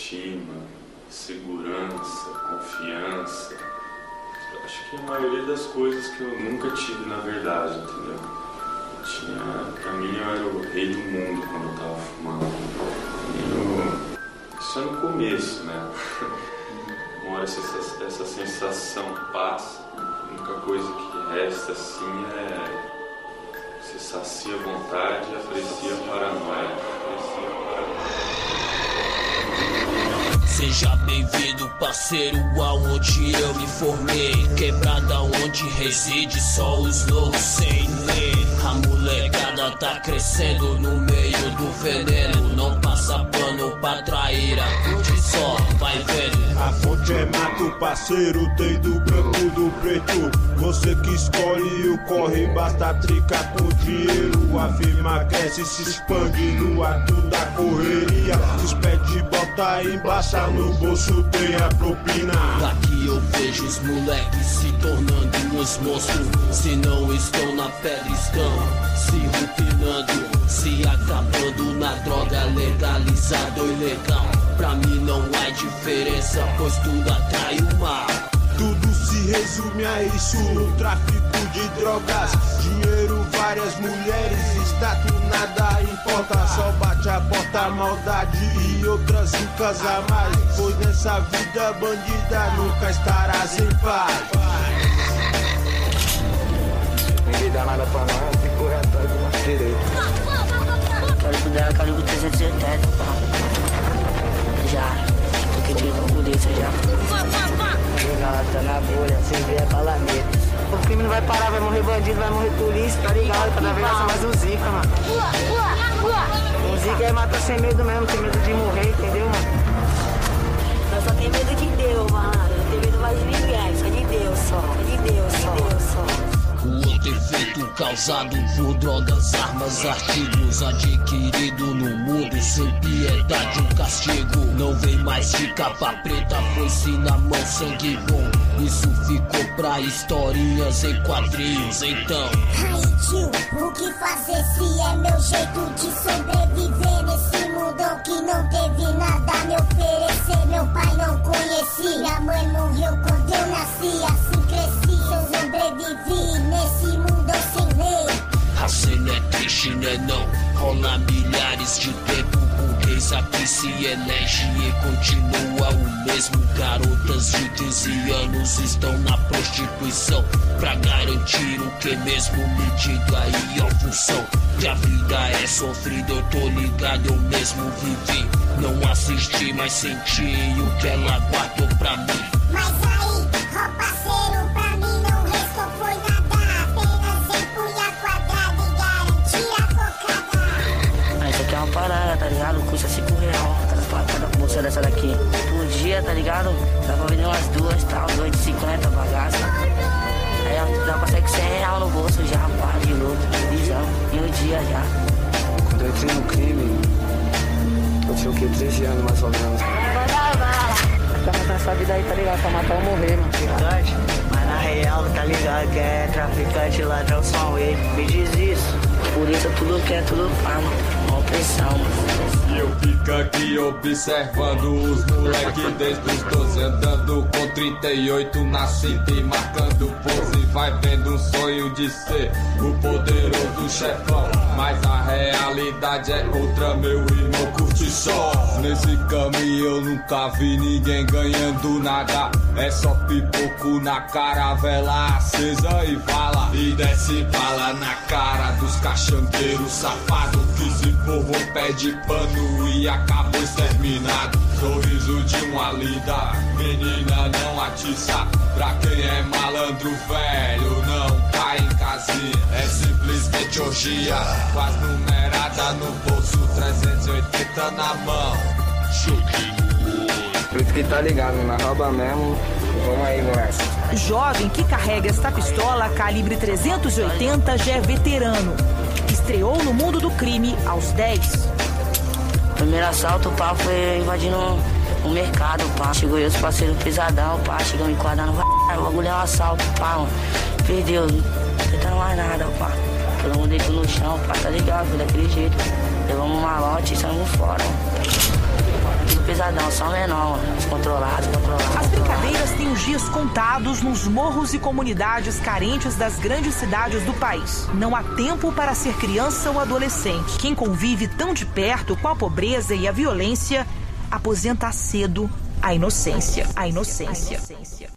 autoestima, segurança, confiança. Acho que a maioria das coisas que eu nunca tive na verdade, entendeu? Pra mim eu era o rei do mundo quando eu tava fumando. Isso é no começo, né? Uma hora essa sensação passa, a única coisa que resta assim é se sacia a vontade e aprecia a paranoia. Seja bem-vindo, parceiro, aonde eu me formei. Quebrada onde reside só os loucos sem lei. A molecada tá crescendo no meio do veneno. Não passa pano pra traíra, curte só, vai vendo. A fonte é mato, parceiro, tem do branco, do preto. Você que escolhe o corre, basta tricar com dinheiro. A firma cresce, se expande no ato da correria. Os pés de bota embaixo, no bolso tem a propina. Daqui eu vejo os moleques se tornando uns monstros. Se não estão na pedra, estão se rutinando, se acabando na droga, legalizado ou ilegal. Pra mim não há diferença, pois tudo atrai o mal. Tudo se resume a isso, no tráfico de drogas. Dinheiro, várias mulheres, status, nada importa. Só bate a porta, maldade e outras ricas a mais. Pois nessa vida bandida nunca estarás em paz. Ninguém dá nada pra nós, tem que correr atrás do nosso direito. Calibre dela, calibre 370, pá. Já, porque tive a polícia já. Ela tá na bolha, se vier bala nele. O crime não vai parar, vai morrer bandido, vai morrer polícia, tá ligado? Cada vez vai ser mais um zica, mano. O zica é matar sem medo mesmo, tem medo de morrer, entendeu, mano? Eu só tenho medo de Deus, mano. Não tenho medo mais de ninguém, só de Deus só. De Deus só. O outro efeito causado por drogas, armas, artigos adquirido no mundo sem piedade, um castigo. Não vem mais de capa preta, foi-se na mão, sangue bom. Isso ficou pra historinhas em quadrinhos, então. Aí tio, o que fazer se é meu jeito de sobreviver nesse mundão que não teve nada a me oferecer? Meu pai não conheci, minha mãe morreu quando eu nasci, assim cresci, eu sobrevivi nesse mundão sem lei. A cena é triste, né não? Rola milhares de tempo, burguês aqui se elege e continua o mesmo. Garotas de 15 anos estão na prostituição pra garantir o que mesmo, me diga aí a função. Que a vida é sofrida, eu tô ligado, eu mesmo vivi. Não assisti, mas senti o que ela guardou pra mim. Mas aí, ó parceiro, pra mim não restou foi nada. Apenas empunhar quadrado e garantir a cocada. Isso aqui é uma parada, tá ligado? Custa R$5 cada bolsa dessa daqui. Por dia, tá ligado? Dá pra vender umas duas, tal, 2,50 bagaça. Aí dá pra sair com R$100 no bolso já, pá, de louco, visão, em um dia já. Quando eu entrei no crime, eu tinha o quê? 13 anos mais ou menos. Pra matar essa vida aí, tá ligado? Pra matar ou morrer, mano. Traficante, mas na real, tá ligado? Que é traficante, ladrão, só um ele. Me diz isso. Por isso tudo quer, tudo pá, mano. Uma opressão, mano. E eu fico aqui observando os moleque desde os 12, andando com 38 na cinta e marcando pose. Vai vendo um sonho de ser o poderoso chefão, mas a realidade é outra, meu irmão, curte só. Nesse caminho eu nunca vi ninguém ganhando nada, é só pipoco na caravela acesa e bala. E desce bala na cara dos cachangueiros safados que se forrou pé de pano e acabou exterminado. Sorriso de uma linda menina não atiça. Pra quem é malandro velho não cai em casinha. É simplesmente orgia, quase numerada no bolso, 380 na mão. Por isso que tá ligado, na rouba mesmo. Vamos aí, moleque. Jovem que carrega esta pistola calibre 380 já é veterano. Estreou no mundo do crime aos 10. Primeiro assalto, pá, foi invadindo o mercado, pá. Chegou eu, os parceiros pesadão, pá. Chegou me enquadrando, o bagulho é um assalto, pá, mano. Perdeu, não tentando mais nada, pá. Todo mundo deitou no chão, pá, tá ligado, foi daquele jeito. Levamos um malote e saímos fora, mano. Tudo pesadão, só menor, controlado. As brincadeiras têm os dias contados nos morros e comunidades carentes das grandes cidades do país. Não há tempo para ser criança ou adolescente. Quem convive tão de perto com a pobreza e a violência aposenta cedo a inocência.